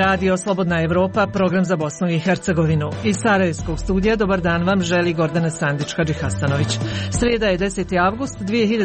Radio Slobodna Evropa, program za Bosnu i Hercegovinu. Iz Sarajevskog studija dobar dan vam želi Gordana Sandić-Hadžihasanović. Srijeda je 10. avgust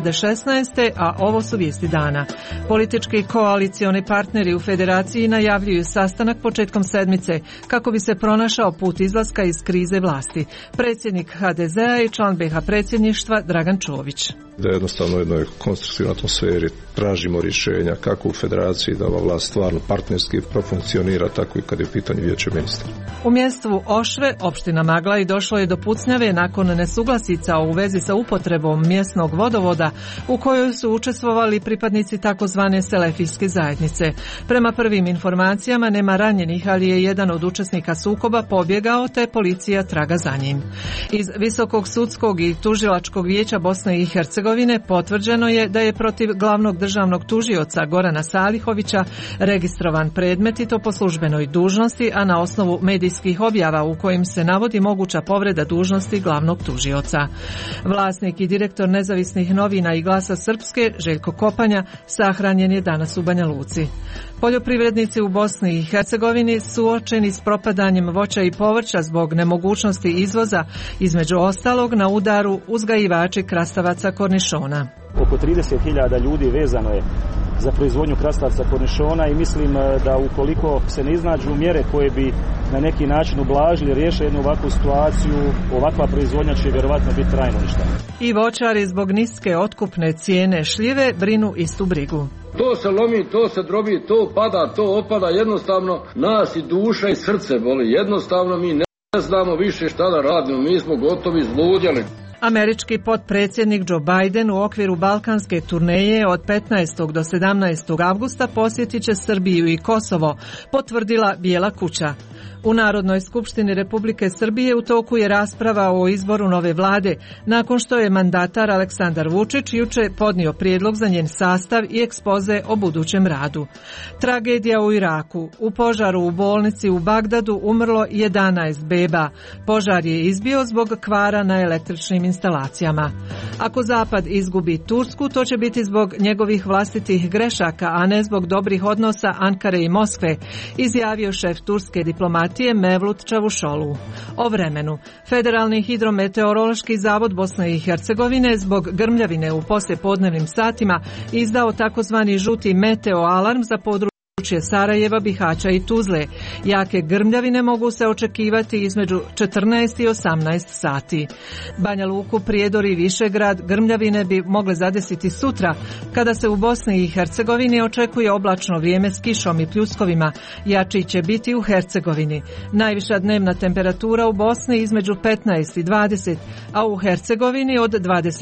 2016. a ovo su vijesti dana. Politički koalicioni partneri u federaciji najavljuju sastanak početkom sedmice kako bi se pronašao put izlaska iz krize vlasti. Predsjednik HDZ-a i član BiH predsjedništva Dragan Čović. Da jednostavno u jednoj konstruktivnoj atmosferi tražimo rješenja kako u federaciji da ova vlast stvarno partnerski profunkcionira, tako i kad je u pitanju vijeće ministra. U mjestu Ošve, opština Maglaj, došlo je do pucnjave nakon nesuglasica u vezi sa upotrebom mjesnog vodovoda u kojoj su učestvovali pripadnici takozvane selefijske zajednice. Prema prvim informacijama nema ranjenih, ali je jedan od učesnika sukoba pobjegao te policija traga za njim. Iz Visokog sudskog i tužilačkog vijeća Bosne i Hercegovine potvrđeno je da je protiv glavnog državnog tužioca Gorana Salihovića registrovan predmet i to po službenoj dužnosti, a na osnovu medijskih objava u kojim se navodi moguća povreda dužnosti glavnog tužioca. Vlasnik i direktor nezavisnih novina i Glasa Srpske, Željko Kopanja, sahranjen je danas u Banja Luci. Poljoprivrednici u Bosni i Hercegovini suočeni s propadanjem voća i povrća zbog nemogućnosti izvoza, između ostalog na udaru uzgajivači krastavaca kornišona. Oko 30.000 ljudi vezano je za proizvodnju krastavca kornišona i mislim da ukoliko se ne iznađu mjere koje bi na neki način ublažili, riješili jednu ovakvu situaciju, ovakva proizvodnja će vjerovatno biti trajno uništena. I voćari zbog niske otkupne cijene šljive brinu istu brigu. To se lomi, to se drobi, to pada, to opada, jednostavno nas i duša i srce boli, jednostavno mi ne znamo više šta da radimo, mi smo gotovi zludjeli. Američki potpredsjednik Joe Biden u okviru balkanske turneje od 15. do 17. avgusta posjetit će Srbiju i Kosovo, potvrdila Bijela kuća. U Narodnoj skupštini Republike Srbije u toku je rasprava o izboru nove vlade, nakon što je mandatar Aleksandar Vučić juče podnio prijedlog za njen sastav i ekspoze o budućem radu. Tragedija u Iraku. U požaru u bolnici u Bagdadu umrlo 11 beba. Požar je izbio zbog kvara na električnim instalacijama. Ako Zapad izgubi Tursku, to će biti zbog njegovih vlastitih grešaka, a ne zbog dobrih odnosa Ankare i Moskve, izjavio šef turske diplomatije Mevlut Čavuşoğlu. O vremenu. Federalni hidrometeorološki zavod Bosne i Hercegovine zbog grmljavine u poslijepodnevnim satima izdao takozvani žuti meteo alarm za područje Sarajeva, Bihaća i Tuzle. Jake grmljavine mogu se očekivati između 14 i 18 sati. Banja Luku, Prijedor i Višegrad grmljavine bi mogle zadesiti sutra, kada se u Bosni i Hercegovini očekuje oblačno vrijeme s kišom i pljuskovima. Jači će biti u Hercegovini. Najviša dnevna temperatura u Bosni između 15 i 20, a u Hercegovini od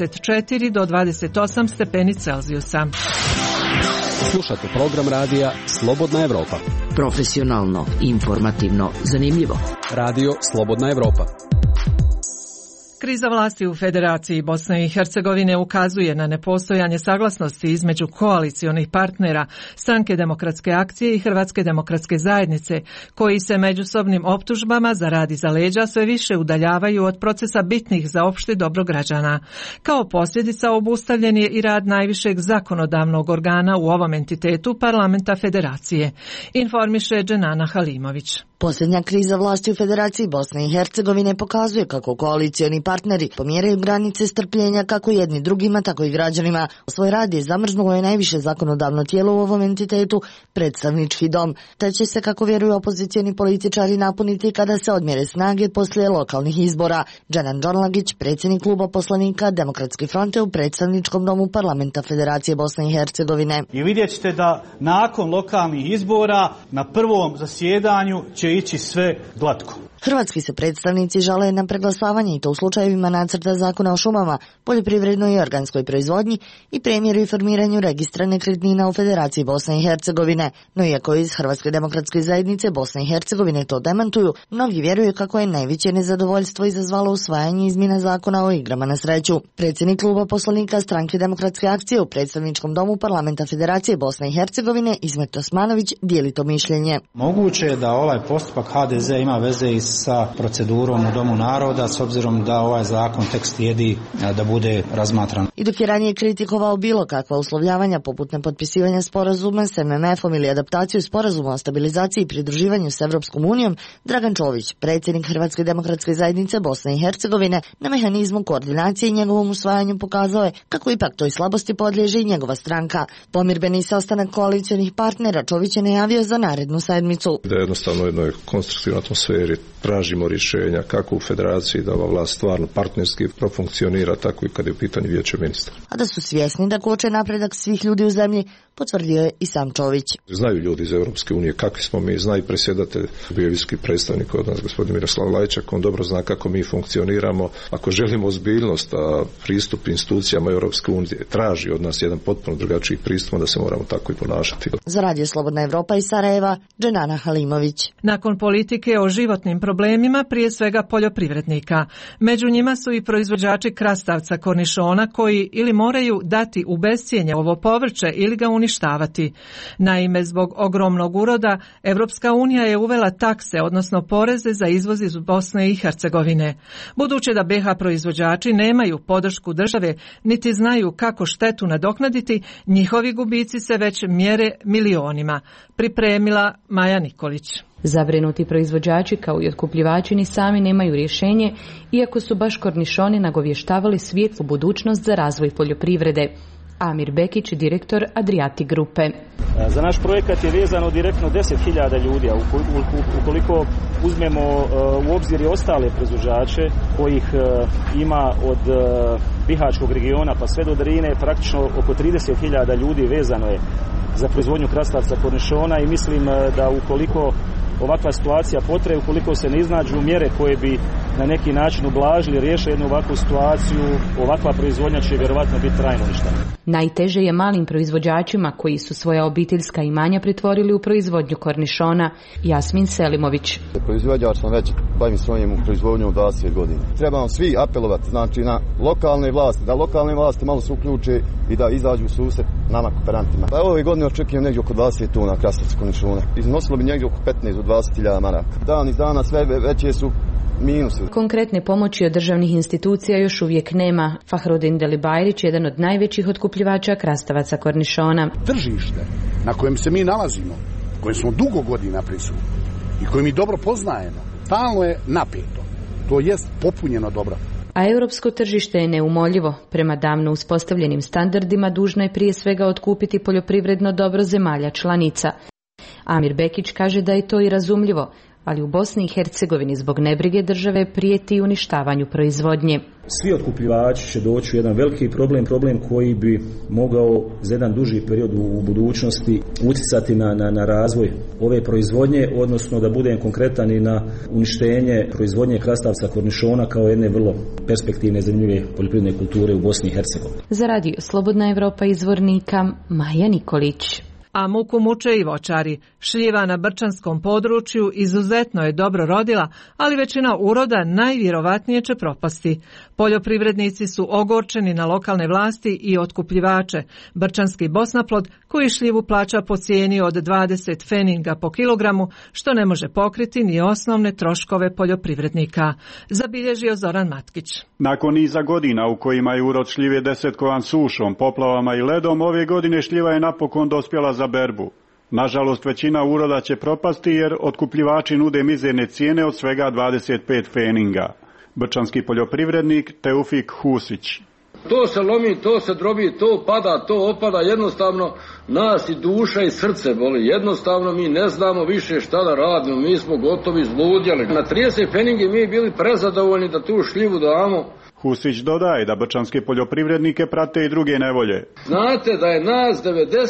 24 do 28 stepeni Celzijusa. Slušate program radija Slobodna Evropa. Profesionalno, informativno, zanimljivo. Radio Slobodna Evropa. Kriza vlasti u Federaciji Bosne i Hercegovine ukazuje na nepostojanje saglasnosti između koalicionih partnera Stranke demokratske akcije i Hrvatske demokratske zajednice, koji se međusobnim optužbama za rad iza leđa sve više udaljavaju od procesa bitnih za opšte dobro građana. Kao posljedica obustavljen je i rad najvišeg zakonodavnog organa u ovom entitetu Parlamenta Federacije, informiše Dženana Halimović. Posljednja kriza vlasti u Federaciji Bosne i Hercegovine pokazuje kako koalicioni partneri pomjeraju granice strpljenja kako jedni drugima, tako i građanima. Svoj rad je zamrznulo je najviše zakonodavno tijelo u ovom entitetu, predstavnički dom, te će se, kako vjeruju opozicioni političari, napuniti kada se odmjere snage poslije lokalnih izbora. Džanan Đorlagić, predsjednik kluba poslanika Demokratske fronte u predstavničkom domu Parlamenta Federacije Bosne i Hercegovine. I vidjet ćete da nakon lokalnih izbora na prvom zasjedanju će ići sve glatko. Hrvatski se predstavnici žale na preglasavanje i to u slučajevima nacrta zakona o šumama, poljoprivrednoj i organskoj proizvodnji i premjeru i formiranju registra nekretnina u Federaciji Bosne i Hercegovine. No iako iz Hrvatske demokratske zajednice Bosne i Hercegovine to demantuju, mnogi vjeruju kako je najveće nezadovoljstvo izazvalo usvajanje izmjena zakona o igrama na sreću. Predsjednik kluba poslanika Stranke demokratske akcije u predstavničkom domu Parlamenta Federacije Bosne i Hercegovine Izmet Osmanović dijeli to mišljenje. Moguće je da ovaj postupak HDZ ima veze i sa procedurom u Domu naroda, s obzirom da ovaj zakon tek slijedi da bude razmatran. I dok je ranije kritikovao bilo kakva uslovljavanja poput nepotpisivanja sporazuma s MMF-om ili adaptaciju sporazuma o stabilizaciji i pridruživanju s Evropskom unijom, Dragan Čović, predsjednik Hrvatske demokratske zajednice Bosne i Hercegovine, na mehanizmu koordinacije i njegovom usvajanju pokazao je kako ipak toj slabosti podliježe i njegova stranka. Pomirbeni sastanak koalicionih partnera Čović je najavio za narednu sedmicu. Da jednostavno u jednoj konstruktivnoj atmosferi tražimo rješenja kako u federaciji da ova vlast stvarno partnerski profunkcionira, tako i kad je u pitanju vijeće ministara. A da su svjesni da koče napredak svih ljudi u zemlji, potvrdio je i sam Čović. Znaju ljudi iz Europske unije kakvi smo mi, zna i predsjedatelj, bio je visoki predstavnik od nas, gospodin Miroslav Lajčak, on dobro zna kako mi funkcioniramo. Ako želimo ozbiljnost, a pristup institucijama Europske unije traži od nas jedan potpuno drugačiji pristup, da se moramo tako i ponašati. Za Radio Slobodna Evropa iz Sarajeva, Dženana Halimović. Nakon politike o životnim problemima, prije svega poljoprivrednika. Među njima su i proizvođači krastavca kornišona koji ili moraju dati u bescjenje ovo povrće ili ga uništavati. Naime, zbog ogromnog uroda, Evropska unija je uvela takse, odnosno poreze za izvoz iz Bosne i Hercegovine. Budući da BiH proizvođači nemaju podršku države, niti znaju kako štetu nadoknaditi, njihovi gubici se već mjere milionima. Pripremila Maja Nikolić. Zabrinuti proizvođači kao i otkupljivači ni sami nemaju rješenje, iako su baš kornišoni nagovještavali svijetlu budućnost za razvoj poljoprivrede. Amir Bekić, direktor Adriati grupe. Za naš projekat je vezano direktno 10.000 ljudi, a ukoliko uzmemo u obzir i ostale proizvođače kojih ima od bihaćkog regiona pa sve do Drine, praktično oko 30.000 ljudi vezano je za proizvodnju krastavca kornišona i mislim da ukoliko ovakva situacija potraje, ukoliko se ne iznađu mjere koje bi na neki način ublažili, riješili jednu ovakvu situaciju, ovakva proizvodnja će vjerovatno biti trajno uništena. Najteže je malim proizvođačima koji su svoja obiteljska imanja pretvorili u proizvodnju kornišona. Jasmin Selimović. Proizvođač sam već, bavim svojim proizvodnjom 20 godina. Trebamo svi apelovati, znači na lokalne vlasti, da lokalne vlasti malo se uključe i da izađu u susret nama kooperantima. Pa ove godine očekujem negdje oko 20 tona krastavca kornišona. Iznosilo bi negdje oko 15 do 20.000 maraka. Dan iz dana sve veće su minus. Konkretne pomoći od državnih institucija još uvijek nema. Fahrudin Delibajrić, jedan od najvećih otkupljivača krastavaca kornišona. Tržište na kojem se mi nalazimo, kojem smo dugo godina prisutni i koje mi dobro poznajemo, stalno je napeto. To jest popunjeno dobro. A europsko tržište je neumoljivo. Prema davno uspostavljenim standardima dužno je prije svega otkupiti poljoprivredno dobro zemalja članica. Amir Bekić kaže da je to i razumljivo, ali u Bosni i Hercegovini zbog nebrige države prijeti uništavanju proizvodnje. Svi otkupljivači će doći u jedan veliki problem koji bi mogao za jedan duži period u budućnosti utjecati na razvoj ove proizvodnje, odnosno da budem konkretan i na uništenje proizvodnje krastavca kornišona kao jedne vrlo perspektivne zanimljive poljoprivredne kulture u Bosni i Hercegovini. Za Radio Slobodna Evropa izvornika Maja Nikolić. A muku muče i voćari. Šljiva na brčanskom području izuzetno je dobro rodila, ali većina uroda najvjerovatnije će propasti. Poljoprivrednici su ogorčeni na lokalne vlasti i otkupljivače. Brčanski Bosnaplod koji šljivu plaća po cijeni od 20 feninga po kilogramu, što ne može pokriti ni osnovne troškove poljoprivrednika. Zabilježio Zoran Matkić. Nakon niza godina u kojima je urod šljive desetkovan sušom, poplavama i ledom, ove godine šljiva je napokon dospjela za berbu. Nažalost, većina uroda će propasti jer otkupljivači nude mizerne cijene od svega 25 feninga. Brčanski poljoprivrednik Teufik Husić. To se lomi, to se drobi, to pada, to opada, jednostavno nas i duša i srce boli. Jednostavno mi ne znamo više šta da radimo, mi smo gotovi zludjeli. Na 30 feningi mi bili prezadovoljni da tu šljivu damo. Husić dodaje da brčanske poljoprivrednike prate i druge nevolje. Znate da je nas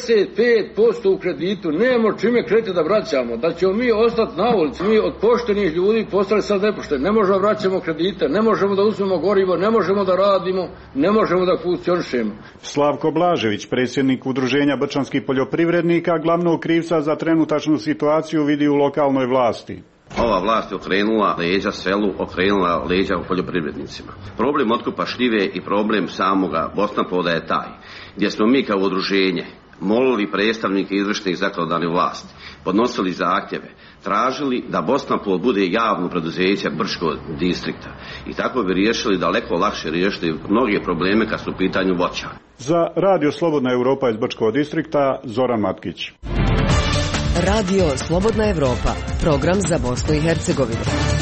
95% u kreditu, nemamo čime kredite da vraćamo, da ćemo mi ostati na ulici, mi od poštenih ljudi postali sad nepošteni, ne možemo da vraćamo kredite, ne možemo da uzmemo gorivo, ne možemo da radimo, ne možemo da funkcionišemo. Slavko Blažević, predsjednik Udruženja brčanskih poljoprivrednika, glavnog krivca za trenutačnu situaciju vidi u lokalnoj vlasti. Ova vlast je okrenula leđa selu, okrenula leđa u poljoprivrednicima. Problem otkupa šljive i problem samoga Bosnaploda je taj, gdje smo mi kao udruženje molili predstavnike izvršnih zakonodavnih vlasti, podnosili zahtjeve tražili da Bosnapol bude javno preduzeće Brčkog distrikta i tako bi riješili daleko lakše riješiti mnoge probleme kad su u pitanju voća. Za Radio Slobodna Evropa iz Brčkog distrikta Zoran Matkić. Radio Slobodna Evropa, program za Bosnu i Hercegovinu.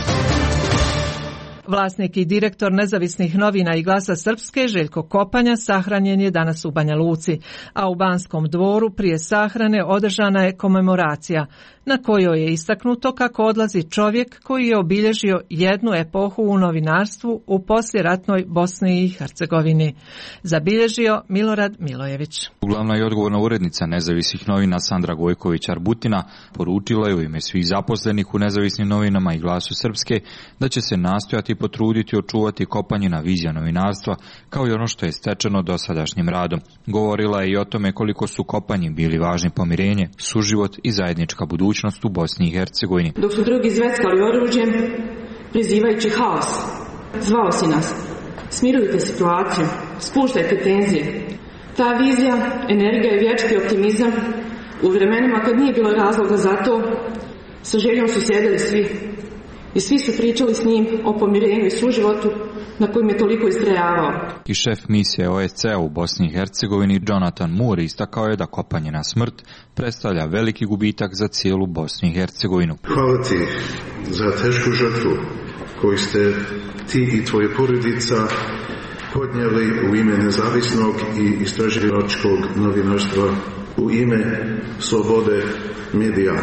Vlasnik i direktor Nezavisnih novina i Glasa Srpske Željko Kopanja sahranjen je danas u Banja Luci, a u Banskom dvoru prije sahrane održana je komemoracija na kojoj je istaknuto kako odlazi čovjek koji je obilježio jednu epohu u novinarstvu u poslijeratnoj Bosni i Hercegovini. Zabilježio Milorad Milojević. Glavna i odgovorna urednica Nezavisnih novina Sandra Gojković-Arbutina poručila je u ime svih zaposlenih u Nezavisnim novinama i Glasu Srpske da će se nastojati potruditi očuvati Kopanjina vizija novinarstva kao i ono što je stečeno dosadašnjim radom. Govorila je i o tome koliko su Kopanji bili važni pomirenje, suživot i zajednička budućnost u Bosni i Hercegovini. Dok su drugi zveckali oružjem, prizivajući haos, zvao si nas, smirujte situaciju, spuštajte tenzije. Ta vizija, energija i vječiti optimizam u vremenima kad nije bilo razloga za to, sa željom su sjedili svi. I svi su pričali s njim o pomirenju i suživotu na kojem je toliko istrajavao. I šef misije OSCE u Bosni i Hercegovini Jonathan Moore istakao je da Kopanjina smrt predstavlja veliki gubitak za cijelu Bosnu i Hercegovinu. Hvala ti za tešku žrtvu koju ste ti i tvoje porodica podnijeli u ime nezavisnog i istraživačkog novinarstva, u ime slobode medija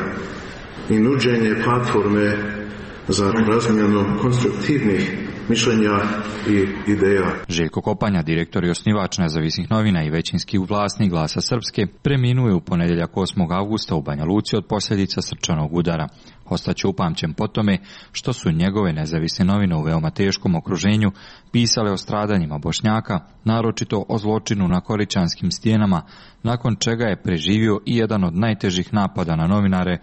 i nuđenje platforme za razmjenu konstruktivnih mišljenja i ideja. Željko Kopanja, direktor i osnivač Nezavisnih novina i većinski vlasnik Glasa Srpske, preminuo je u ponedjeljak 8. avgusta u Banja Luci od posljedica srčanog udara. Ostaće upamćen po tome što su njegove Nezavisne novine u veoma teškom okruženju pisale o stradanjima Bošnjaka, naročito o zločinu na Koričanskim stijenama, nakon čega je preživio i jedan od najtežih napada na novinare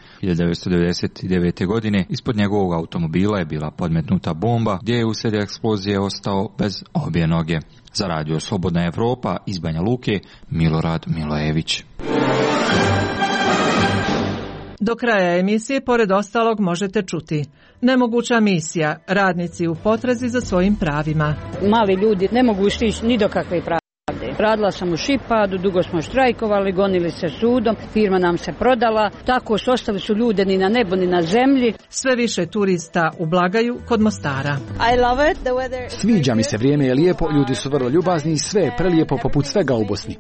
1999. godine. Ispod njegovog automobila je bila podmetnuta bomba gdje je uslijed eksplozije ostao bez obje noge. Za Radio Slobodna Evropa iz Banja Luke, Milorad Milojević. Do kraja emisije, pored ostalog, možete čuti: nemoguća misija, radnici u potrazi za svojim pravima. Mali ljudi ne mogu stići ni do kakve pravde. Radila sam u Šipadu, dugo smo štrajkovali, gonili se sudom, firma nam se prodala, tako su ostali su ljude ni na nebu ni na zemlji. Sve više turista u Blagaju kod Mostara. Sviđa mi se, vrijeme je lijepo, ljudi su vrlo ljubazni i sve je prelijepo poput svega u Bosni.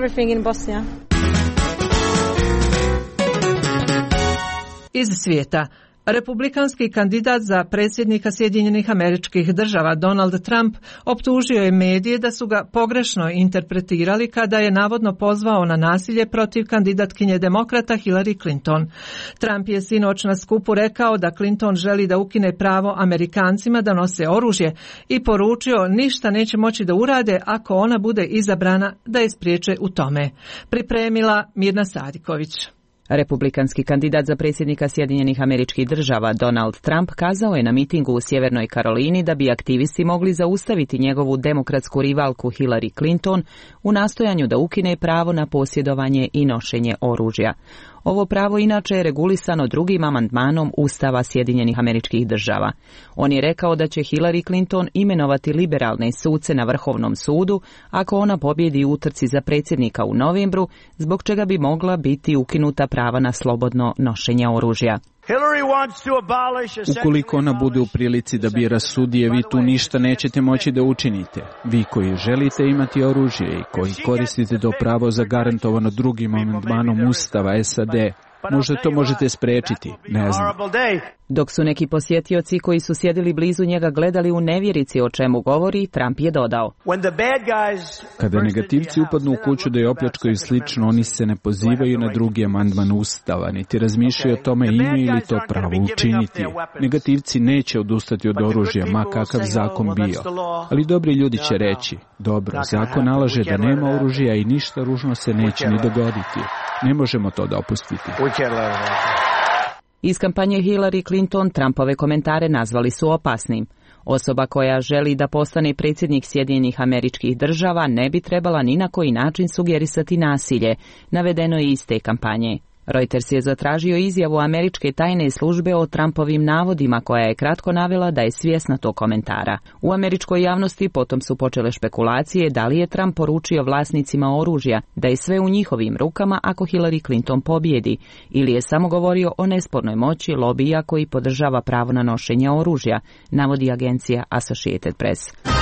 Iz svijeta. Republikanski kandidat za predsjednika Sjedinjenih Američkih Država Donald Trump optužio je medije da su ga pogrešno interpretirali kada je navodno pozvao na nasilje protiv kandidatkinje demokrata Hillary Clinton. Trump je sinoć na skupu rekao da Clinton želi da ukine pravo Amerikancima da nose oružje i poručio ništa neće moći da urade ako ona bude izabrana da je spriječe u tome. Pripremila Mirna Sadiković. Republikanski kandidat za predsjednika Sjedinjenih Američkih Država Donald Trump kazao je na mitingu u Sjevernoj Karolini da bi aktivisti mogli zaustaviti njegovu demokratsku rivalku Hillary Clinton u nastojanju da ukine pravo na posjedovanje i nošenje oružja. Ovo pravo inače je regulisano drugim amandmanom Ustava Sjedinjenih Američkih Država. On je rekao da će Hillary Clinton imenovati liberalne suce na Vrhovnom sudu ako ona pobjedi u utrci za predsjednika u novembru, zbog čega bi mogla biti ukinuta prava na slobodno nošenje oružja. Ukoliko ona bude u prilici da bira sudije, vi tu ništa nećete moći da učinite. Vi koji želite imati oružje i koji koristite to pravo zagarantovano drugim amandmanom Ustava SAD, možda to možete spriječiti, ne znam. Dok su neki posjetioci koji su sjedili blizu njega gledali u nevjerici o čemu govori, Trump je dodao: kada negativci upadnu u kuću da je opljačkaju slično, oni se ne pozivaju na drugi amandman Ustava, niti razmišljaju o tome imaju li to pravo učiniti. Negativci neće odustati od oružja, ma kakav zakon bio. Ali dobri ljudi će reći: dobro, zakon nalaže da nema oružja i ništa ružno se neće ni dogoditi. Ne možemo to dopustiti. Iz kampanje Hillary Clinton Trumpove komentare nazvali su opasnim. Osoba koja želi da postane predsjednik Sjedinjenih Američkih Država ne bi trebala ni na koji način sugerisati nasilje, navedeno je iz te kampanje. Reuters je zatražio izjavu američke tajne službe o Trumpovim navodima, koja je kratko navela da je svjesna tog komentara. U američkoj javnosti potom su počele špekulacije da li je Trump poručio vlasnicima oružja da je sve u njihovim rukama ako Hillary Clinton pobjedi, ili je samo govorio o nespornoj moći lobija koji podržava pravo na nošenje oružja, navodi agencija Associated Press.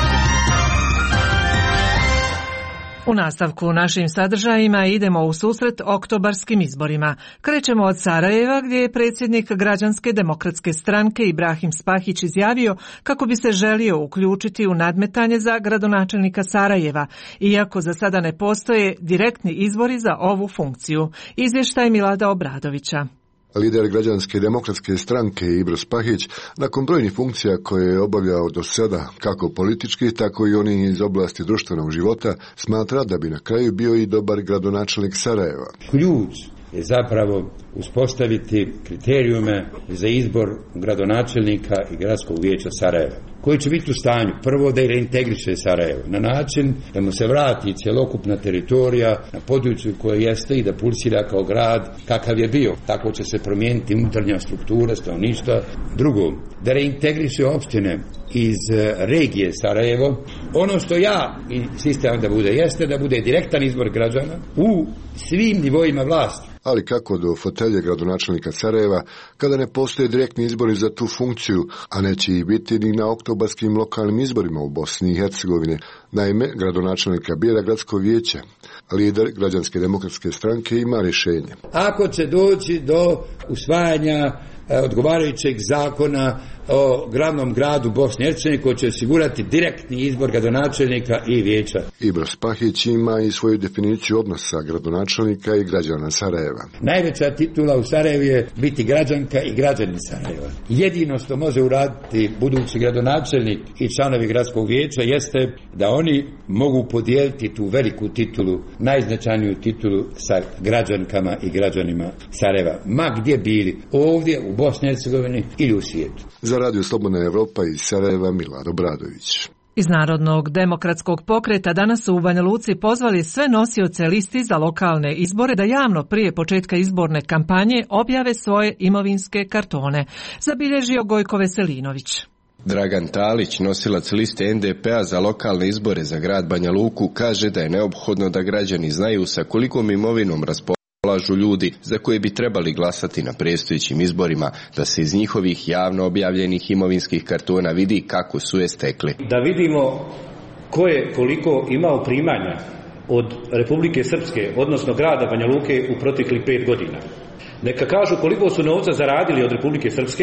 U nastavku našim sadržajima idemo u susret oktobarskim izborima. Krećemo od Sarajeva, gdje je predsjednik Građanske demokratske stranke Ibrahim Spahić izjavio kako bi se želio uključiti u nadmetanje za gradonačelnika Sarajeva, iako za sada ne postoje direktni izbori za ovu funkciju. Izvještaj Milada Obradovića. Lider Građanske demokratske stranke Ibro Spahić, nakon brojnih funkcija koje je obavljao do sada, kako politički, tako i oni iz oblasti društvenog života, smatra da bi na kraju bio i dobar gradonačelnik Sarajeva. Ključ je zapravo uspostaviti kriterijume za izbor gradonačelnika i gradskog vijeća Sarajeva, koji će biti u stanju prvo da reintegriše Sarajevo na način da mu se vrati cjelokupna teritorija na području koje jeste i da pulsira kao grad kakav je bio. Tako će se promijeniti unutarnja struktura stanovništva. Drugo, da reintegriše opštine iz regije Sarajevo. Ono što ja insistam da bude jeste da bude direktan izbor građana u svim nivoima vlasti. Ali kako do fotelje gradonačelnika Sarajeva kada ne postoje direktni izbori za tu funkciju, a neće ih biti ni na oktobarskim lokalnim izborima u Bosni i Hercegovini. Naime, gradonačelnika bira gradsko vijeće. Lider Građanske demokratske stranke ima rješenje. Ako će doći do usvajanja odgovarajućeg zakona o glavnom gradu Bosne i Hercegovine koji će osigurati direktni izbor gradonačelnika i vijeća. Ibro Spahić ima i svoju definiciju odnosa gradonačelnika i građana Sarajeva. Najveća titula u Sarajevu je biti građanka i građanin Sarajeva. Jedino što može uraditi budući gradonačelnik i članovi gradskog vijeća jeste da oni mogu podijeliti tu veliku titulu, najznačajniju titulu sa građankama i građanima Sarajeva. Ma gdje bili, ovdje u Bosni i Hercegovini ili u svijetu. Za Radio Slobodna Evropa iz Sarajeva Milad Obradović. Iz Narodnog demokratskog pokreta danas su u Banja Luci pozvali sve nosioce listi za lokalne izbore da javno prije početka izborne kampanje objave svoje imovinske kartone, zabilježio Gojko Veselinović. Dragan Talić, nosilac liste NDP-a za lokalne izbore za grad Banja Luku, kaže da je neophodno da građani znaju sa kolikom imovinom raspolažu ljudi za koje bi trebali glasati na predstojećim izborima, da se iz njihovih javno objavljenih imovinskih kartona vidi kako su je stekli. Da vidimo ko je koliko imao primanja od Republike Srpske, odnosno grada Banja Luke u proteklih 5 godina. Neka kažu koliko su novca zaradili od Republike Srpske,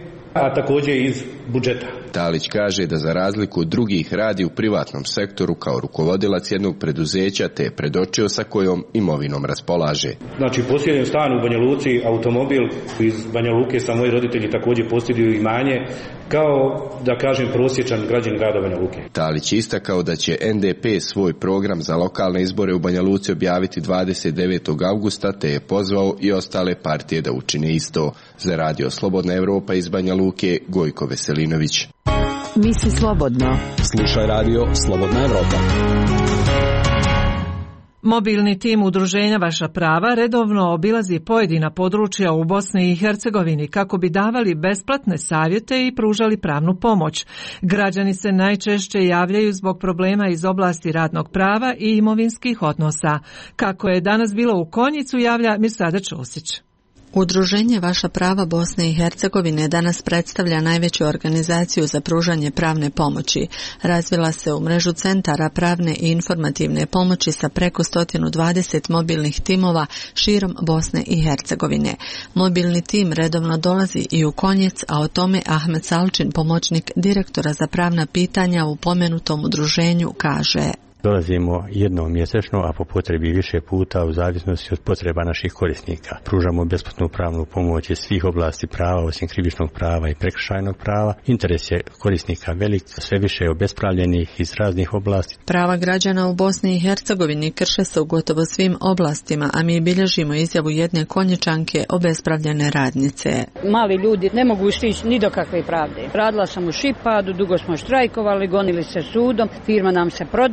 a također iz budžeta. Talić kaže da za razliku od drugih radi u privatnom sektoru kao rukovodilac jednog preduzeća, te je predočio sa kojom imovinom raspolaže. Znači, posjedujem stan u Banja Luci, automobil iz Banja Luke, sa moji roditelji također posjeduju imanje, kao da kažem prosječan građan grada Banja Luke. Talić istakao da će NDP svoj program za lokalne izbore u Banja Luci objaviti 29. avgusta, te je pozvao i ostale partije da učine isto. Za Radio Slobodna Evropa iz Banja Luke, Gojko Veselinović. Misli slobodno. Slušaj Radio Slobodna Evropa. Mobilni tim udruženja Vaša prava redovno obilazi pojedina područja u Bosni i Hercegovini kako bi davali besplatne savjete i pružali pravnu pomoć. Građani se najčešće javljaju zbog problema iz oblasti radnog prava i imovinskih odnosa. Kako je danas bilo u Konjicu, javlja Mirsada Ćosić. Udruženje Vaša prava Bosne i Hercegovine danas predstavlja najveću organizaciju za pružanje pravne pomoći. Razvila se u mrežu centara pravne i informativne pomoći sa preko 120 mobilnih timova širom Bosne i Hercegovine. Mobilni tim redovno dolazi i u Konjic, a o tome Ahmed Salčin, pomoćnik direktora za pravna pitanja u pomenutom udruženju, kaže: Dolazimo jednom mjesečno, a po potrebi više puta u zavisnosti od potreba naših korisnika. Pružamo besplatnu pravnu pomoć iz svih oblasti prava, osim krivičnog prava i prekršajnog prava. Interes je korisnika velik, sve više je obespravljenih iz raznih oblasti. Prava građana u Bosni i Hercegovini krše se u gotovo svim oblastima, a mi bilježimo izjavu jedne Konjičanke, obespravljene radnice. Mali ljudi ne mogu stići ni do kakve pravde. Radila sam u Šipadu, dugo smo štrajkovali, gonili se sudom, firma nam se prodala.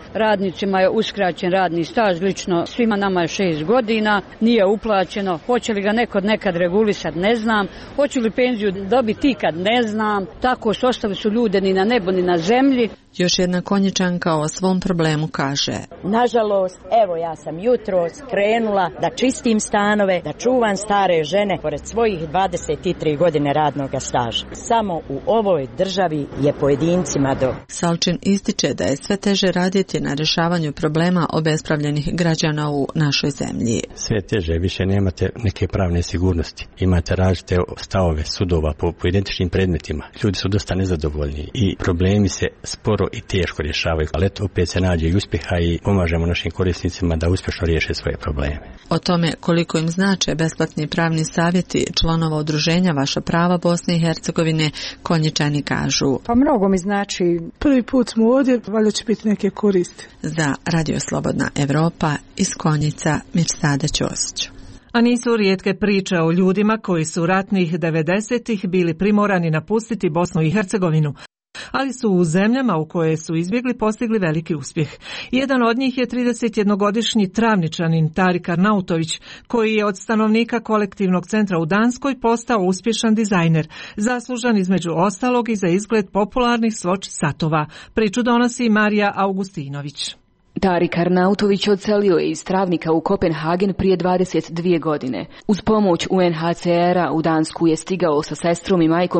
radnicima je uskraćen radni staž, lično svima nama je 6 godina, nije uplaćeno, hoće li ga nekad regulisat, ne znam, hoće li penziju dobiti ikad, ne znam, tako ostali su ljude ni na nebu ni na zemlji. Još jedna Konjičanka o svom problemu kaže: nažalost, evo ja sam jutros krenula da čistim stanove, da čuvam stare žene pored svojih 23 godine radnog staža. Samo u ovoj državi je pojedincima do. Salčin ističe da je sve teže raditi na rješavanju problema obespravljenih građana u našoj zemlji. Sve teže, više nemate neke pravne sigurnosti. Imate različite stavove sudova po identičnim predmetima. Ljudi su dosta nezadovoljni i problemi se sporo i teško rješavaju, ali eto opet se nađe i uspjeha i pomažemo našim korisnicima da uspješno riješe svoje probleme. O tome koliko im znače besplatni pravni savjeti članova udruženja Vaša prava Bosne i Hercegovine, Konjičani kažu: pa mnogo mi znači, prvi put smo ovdje, valjda će biti neke koristi. Za Radio Slobodna Evropa iz Konjica, Mirsada Ćosić. A nisu rijetke priče o ljudima koji su ratnih 90-ih bili primorani napustiti Bosnu i Hercegovinu, ali su u zemljama u koje su izbjegli postigli veliki uspjeh. Jedan od njih je 31-godišnji Travničanin Tarik Arnautović, koji je od stanovnika kolektivnog centra u Danskoj postao uspješan dizajner, zaslužan između ostalog i za izgled popularnih Swatch satova. Priču donosi Marija Augustinović. Tarik Arnautović odselio je iz Travnika u Kopenhagen prije 22 godine. Uz pomoć UNHCR-a u Dansku je stigao sa sestrom i majkom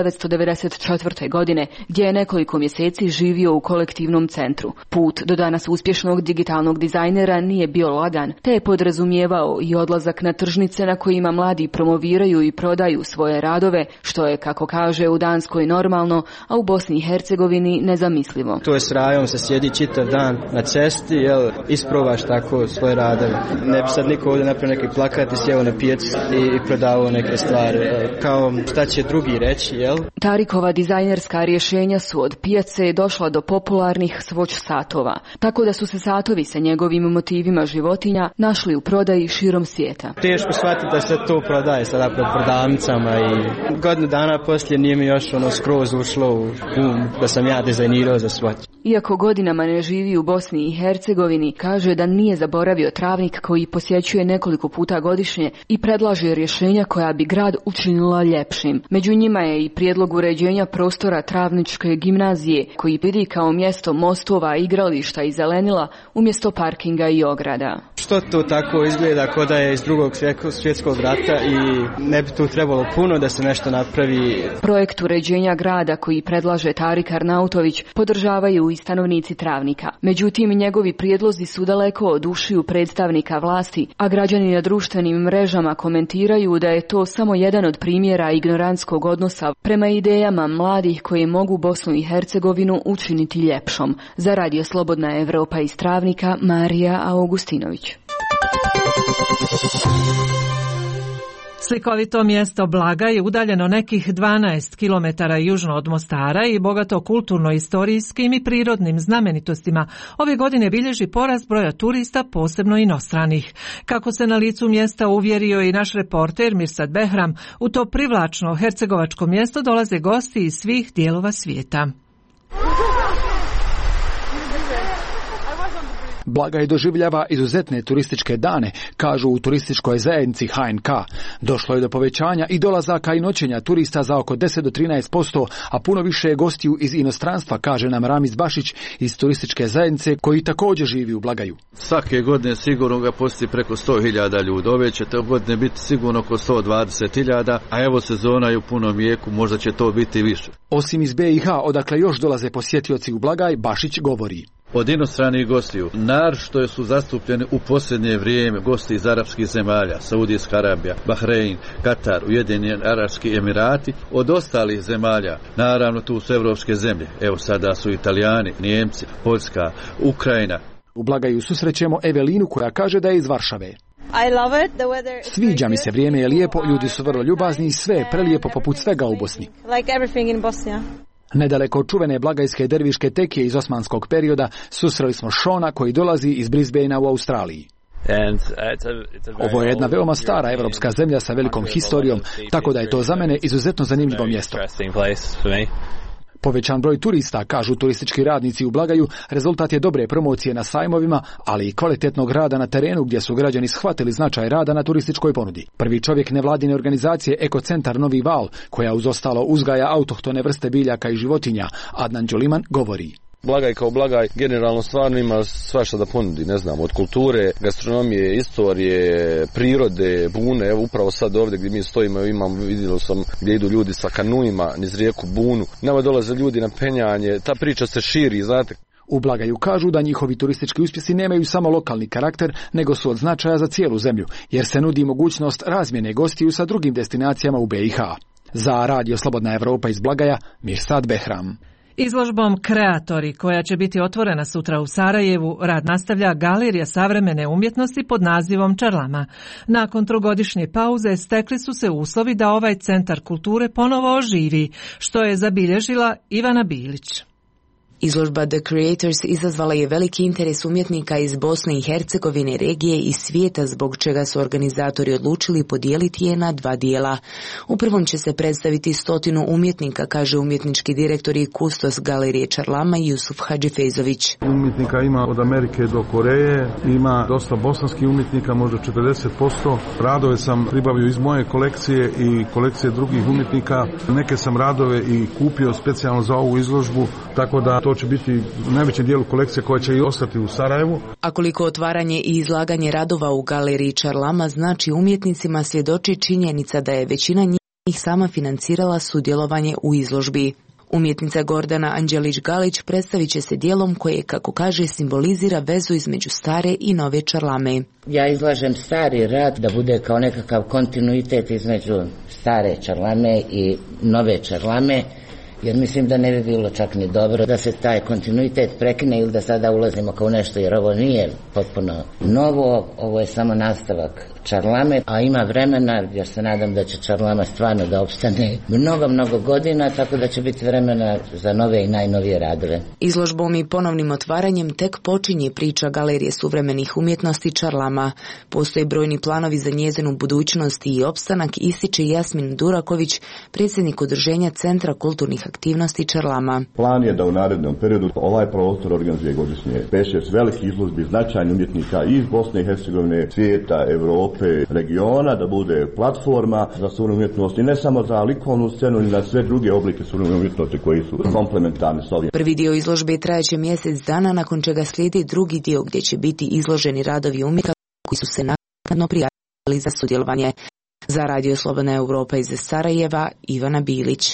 1994. godine, gdje je nekoliko mjeseci živio u kolektivnom centru. Put do danas uspješnog digitalnog dizajnera nije bio lagan, te je podrazumijevao i odlazak na tržnice na kojima mladi promoviraju i prodaju svoje radove, što je, kako kaže, u Danskoj normalno, a u Bosni i Hercegovini nezamislivo. To je s rajom se sjedi čitav dan na cesti, isprobaš tako svoje radove. Ne bi sad niko ovdje napravio neki plakat i sjeo na pijac i prodavao neke stvari. Kao šta će drugi reći, jel? Tarikova dizajnerska rješenja su od pijace došla do popularnih Swatch satova, tako da su se satovi sa njegovim motivima životinja našli u prodaji širom svijeta. Teško shvatiti da se to prodaje sada pred prodavnicama i godinu dana poslije nije mi još skroz ušlo u da sam ja dizajnirao za Swatch. Iako godinama ne živi u Bosni i Hercegovini, kaže da nije zaboravio Travnik koji posjećuje nekoliko puta godišnje i predlaže rješenja koja bi grad učinila ljepšim. Među njima je i prijedlog uređenja prostora Travničke gimnazije, koji vidi kao mjesto mostova, igrališta i zelenila umjesto parkinga i ograda. Što to tako izgleda kao da je iz drugog svjetskog rata i ne bi tu trebalo puno da se nešto napravi. Projekt uređenja grada koji predlaže Tarik Arnautović podržavaju i stanovnici Travnika. Međutim, njegovi prijedlozi su daleko od ušiju predstavnika vlasti, a građani na društvenim mrežama komentiraju da je to samo jedan od primjera ignorantskog odnosa prema idejama mladih koji mogu Bosnu i Hercegovinu učiniti ljepšom. Za Radio Slobodna Evropa iz Travnika, Marija Augustinović. Slikovito mjesto Blaga je udaljeno nekih 12 km južno od Mostara i bogato kulturno-istorijskim i prirodnim znamenitostima. Ove godine bilježi porast broja turista, posebno inostranih. Kako se na licu mjesta uvjerio i naš reporter Mirsad Behram, u to privlačno hercegovačko mjesto dolaze gosti iz svih dijelova svijeta. Blaga je doživljava izuzetne turističke dane, kažu u turističkoj zajednici HNK. Došlo je do povećanja i dolazaka i noćenja turista za oko 10 do 13%, a puno više je gostiju iz inostranstva, kaže nam Ramiz Bašić iz turističke zajednice koji također živi u Blagaju. Svake godine sigurno ga posjeti preko 100.000 ljudi. Ove će te godine biti sigurno oko 120.000, a evo sezona je u punom jeku, možda će to biti više. Osim iz BiH, odakle još dolaze posjetioci u Blagaj, Bašić govori. Od inostranih gostiju, naročito su zastupljeni u posljednje vrijeme gosti iz arapskih zemalja, Saudijska Arabija, Bahrein, Katar, Ujedinjeni Arapski Emirati, od ostalih zemalja, naravno tu su evropske zemlje, evo sada su Italijani, Nijemci, Poljska, Ukrajina. U Blagaju susrećemo Evelinu koja kaže da je iz Varšave. Sviđa mi se, vrijeme je lijepo, ljudi su vrlo ljubazni i sve je prelijepo poput svega u Bosni. Nedaleko od čuvene blagajske derviške tekije iz osmanskog perioda susreli smo Šona koji dolazi iz Brisbanea u Australiji. Ovo je jedna veoma stara evropska zemlja sa velikom historijom, tako da je to za mene izuzetno zanimljivo mjesto. Povećan broj turista, kažu turistički radnici u Blagaju, rezultat je dobre promocije na sajmovima, ali i kvalitetnog rada na terenu gdje su građani shvatili značaj rada na turističkoj ponudi. Prvi čovjek nevladine organizacije Ekocentar Novi Val, koja uz ostalo uzgaja autohtone vrste biljaka i životinja, Adnan Đoliman govori. Blagaj kao Blagaj generalno stvarno ima svašta da ponudi, ne znam, od kulture, gastronomije, istorije, prirode, bune. Evo upravo sad ovdje gdje mi stojimo, vidio sam gdje idu ljudi sa kanuima niz rijeku Bunu. Nama dolaze ljudi na penjanje, ta priča se širi, znate. U Blagaju kažu da njihovi turistički uspjesi nemaju samo lokalni karakter, nego su od značaja za cijelu zemlju, jer se nudi mogućnost razmjene gostiju sa drugim destinacijama u BiH. Za Radio Slobodna Evropa iz Blagaja, Mirsad Behram. Izložbom Kreatori, koja će biti otvorena sutra u Sarajevu, rad nastavlja Galerija savremene umjetnosti pod nazivom Čarlama. Nakon trogodišnje pauze stekli su se uslovi da ovaj centar kulture ponovo oživi, što je zabilježila Ivana Bilić. Izložba The Creators izazvala je veliki interes umjetnika iz Bosne i Hercegovine, regije i svijeta, zbog čega su organizatori odlučili podijeliti je na dva dijela. U prvom će se predstaviti 100 umjetnika, kaže umjetnički direktor i kustos Galerije Čarlama Jusuf Hadžifejzović. Umjetnika ima od Amerike do Koreje, ima dosta bosanskih umjetnika, možda 40%. Radove sam pribavio iz moje kolekcije i kolekcije drugih umjetnika. Neke sam radove i kupio specijalno za ovu izložbu, tako da to će biti u najvećem dijelu kolekcije koja će i ostati u Sarajevu. A koliko otvaranje i izlaganje radova u Galeriji Čarlama znači umjetnicima, svjedoči činjenica da je većina njih sama financirala sudjelovanje u izložbi. Umjetnica Gordana Anđelić-Galić predstavit će se dijelom koje, kako kaže, simbolizira vezu između stare i nove Čarlame. Ja izlažem stari rad da bude kao nekakav kontinuitet između stare Čarlame i nove Čarlame, jer mislim da ne bi bilo čak ni dobro da se taj kontinuitet prekine ili da sada ulazimo kao nešto, jer ovo nije potpuno novo, ovo je samo nastavak Čarlame, a ima vremena, jer se nadam da će Čarlama stvarno da opstane mnogo godina, tako da će biti vremena za nove i najnovije radove. Izložbom i ponovnim otvaranjem tek počinje priča Galerije suvremenih umjetnosti Čarlama. Postoje brojni planovi za njezinu budućnost i opstanak, ističe Jasmin Duraković, predsjednik udruženja Centra kulturnih aktivnosti Čarlama. Plan je da u narednom periodu ovaj prostor organizuje godišnje 5-6 velikih izložbi značajnih umjetnika iz Bosne i Hercegovine, svijeta, Evrope, regiona, da bude platforma za suvremenu umjetnost i ne samo za likovnu scenu, ni za sve druge oblike suvremene umjetnosti koji su komplementarni s ovim. Prvi dio izložbe trajaće mjesec dana, nakon čega slijedi drugi dio gdje će biti izloženi radovi umjetnika koji su se naknadno prijavili za sudjelovanje. Za Radio Slobodna Evropa iz Sarajeva, Ivana Bilić.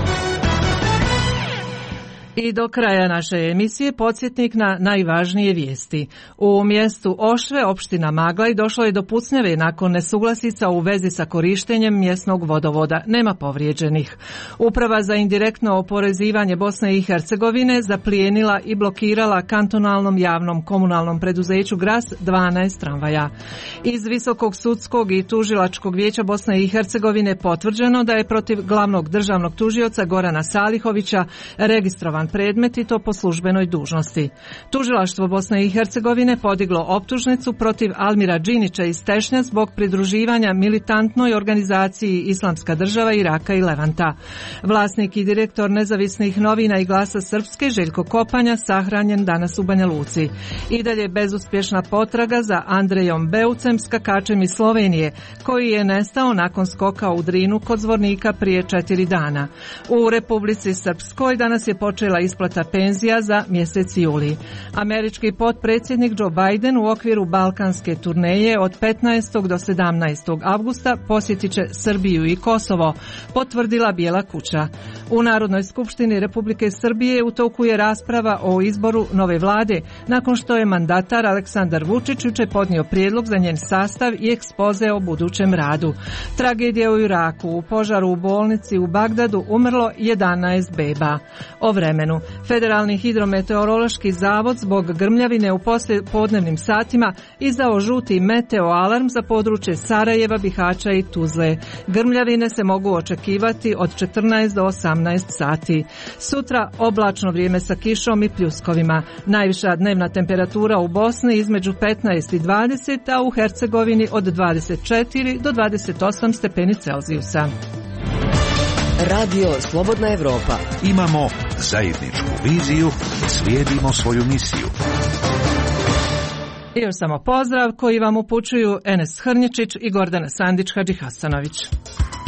I do kraja naše emisije podsjetnik na najvažnije vijesti. U mjestu Ošve, opština Maglaj, došlo je do pucnjave nakon nesuglasica u vezi sa korištenjem mjesnog vodovoda. Nema povrijeđenih. Uprava za indirektno oporezivanje Bosne i Hercegovine zaplijenila i blokirala kantonalnom javnom komunalnom preduzeću Gras 12 tramvaja. Iz Visokog sudskog i tužilačkog vijeća Bosne i Hercegovine potvrđeno da je protiv glavnog državnog tužioca Gorana Salihovića registrovan predmet i to po službenoj dužnosti. Tužilaštvo Bosne i Hercegovine podiglo optužnicu protiv Almira Džinića iz Tešnja zbog pridruživanja militantnoj organizaciji Islamska država Iraka i Levanta. Vlasnik i direktor nezavisnih novina i Glasa Srpske Željko Kopanja sahranjen danas u Banja Luci. I dalje bezuspješna potraga za Andrejom Beucem, skakačem iz Slovenije, koji je nestao nakon skoka u Drinu kod Zvornika prije 4 dana. U Republici Srpskoj danas je počela isplata penzija za mjesec juli. Američki potpredsjednik Joe Biden u okviru balkanske turneje od 15. do 17. avgusta posjetit će Srbiju i Kosovo, potvrdila Bijela kuća. U Narodnoj skupštini Republike Srbije u toku je rasprava o izboru nove vlade, nakon što je mandatar Aleksandar Vučić jučer podnio prijedlog za njen sastav i ekspoze o budućem radu. Tragedija u Iraku, u požaru u bolnici u Bagdadu umrlo 11 beba. O vremenu. Federalni hidrometeorološki zavod zbog grmljavine u poslijepodnevnim satima izdao žuti meteoalarm za područje Sarajeva, Bihaća i Tuzle. Grmljavine se mogu očekivati od 14 do 18 sati. Sutra oblačno vrijeme sa kišom i pljuskovima. Najviša dnevna temperatura u Bosni između 15 i 20, a u Hercegovini od 24 do 28 stepeni Celzijusa. Radio Slobodna Evropa. Imamo zajedničku viziju, slijedimo svoju misiju. I još samo pozdrav koji vam upućuju Enes Hrnječić i Gordana Sandić Hadžihasanović.